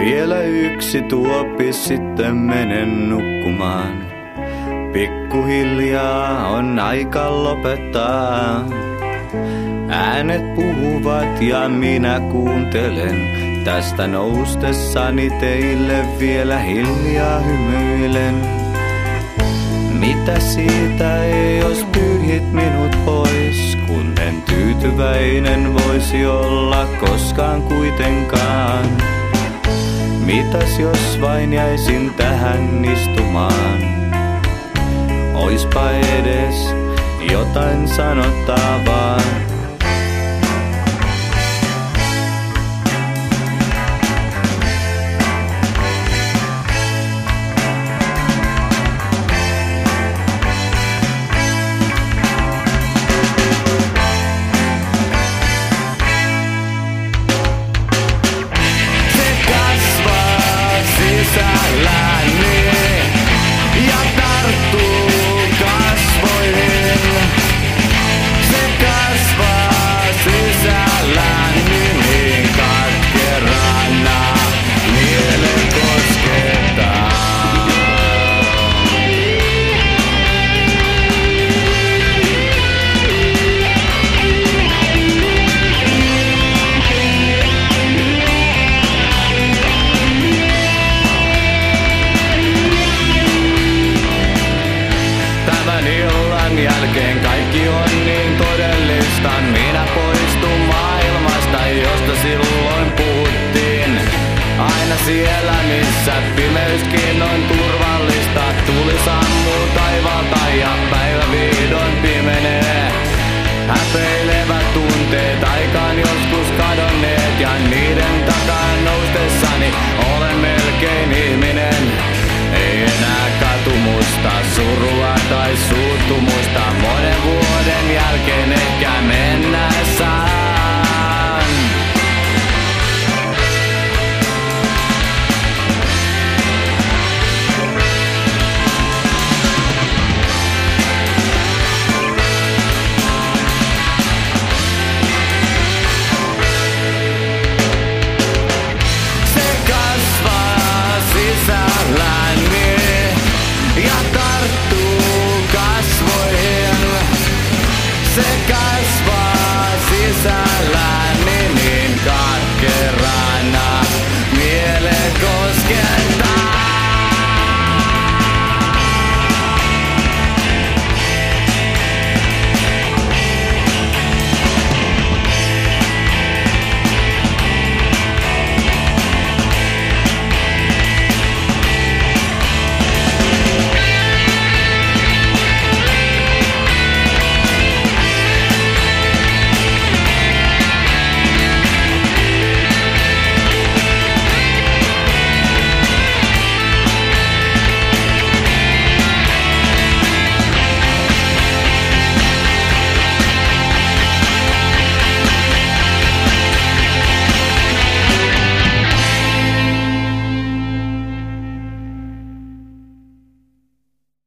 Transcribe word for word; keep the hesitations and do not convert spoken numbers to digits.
Vielä yksi tuoppi, sitten menen nukkumaan. Pikkuhiljaa on aika lopettaa. Äänet puhuvat ja minä kuuntelen. Tästä noustessani teille vielä hiljaa hymyilen. Mitä siitä ei, jos pyyhit minut pois, kun en tyytyväinen voisi olla koskaan kuitenkaan. Mitäs jos vain jäisin tähän istumaan? Oispa edes jotain sanottavaa. Jälkeen kaikki on niin todellista. Minä poistun maailmasta, josta silloin puhuttiin. Aina siellä, missä pimeyskin on turvallista. Tuli sammuu taivaalta ja päivä vihdoin pimenee. Häpeilevät tunteet aikaan joskus kadonneet. Ja niiden takaa noustessani olen melkein ihminen. Ei enää katumusta, surua tai suuttumusta. Monen vuoden jälkeen ehkä mennä saan. Se kasvaa sisälläni ja tarttuu kasvoihin. Se